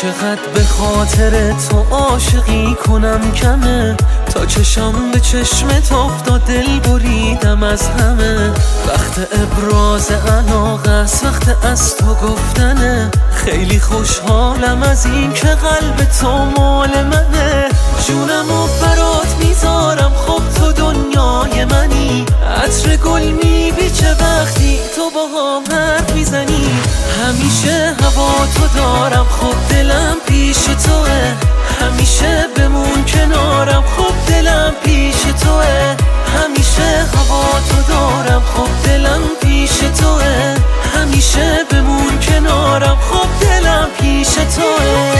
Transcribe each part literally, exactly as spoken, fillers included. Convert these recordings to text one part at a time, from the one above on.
چقدر به خاطر تو عاشقی کنم کمه، تا چشم به چشمت افتاد دل بریدم از همه. وقت ابراز علاقه است، وقت از تو گفتنه، خیلی خوشحالم از این که قلب تو مال منه. جونمو برات میذارم، خب تو دنیای منی، عطر گل میبیچه وقتی تو با هم حرف میزنی. همیشه هوا تو دارم، خب دلم پیش توه، همیشه بمون کنارم، خب دلم پیش توه. همیشه هوا تو دارم، خب دلم پیش توه، همیشه بمون کنارم، خب دلم پیش توه.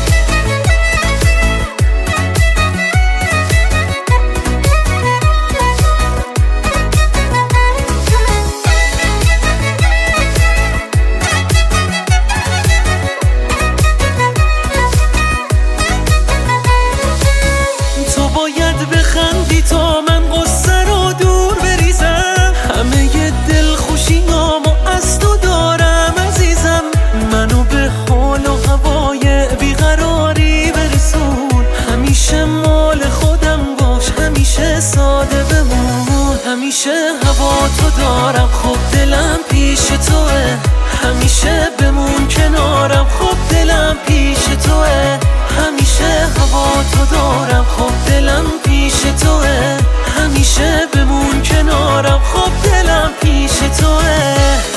باید بخندی تا من قصه رو دور بریزم، همه ی دل خوشیامو از تو دارم عزیزم. منو به حال و هوای بیقراری برسون، همیشه مال خودم باش، همیشه ساده بمون. همیشه هوا تو دارم، خب دلم پیش توه، همیشه بمون کنارم، خب دلم پیش توه. همیشه هوا تو دارم، خب دلم پیش توه، همیشه بمون کنارم، خب دلم پیش توه.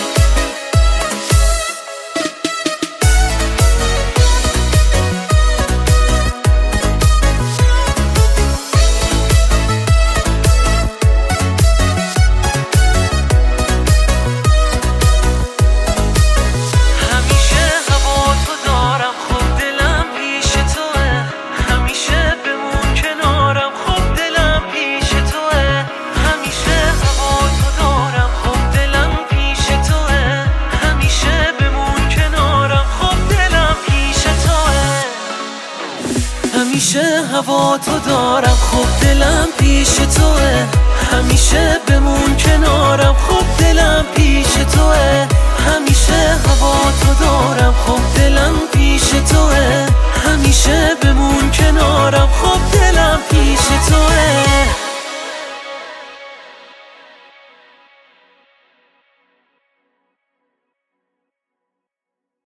همیشه هوا تو دارم، خب دلم پیش توه، همیشه بمون کنارم، خب دلم پیش توه. همیشه هوا تو دارم، خب دلم پیش توه، همیشه بمون کنارم، خب دلم پیش توه.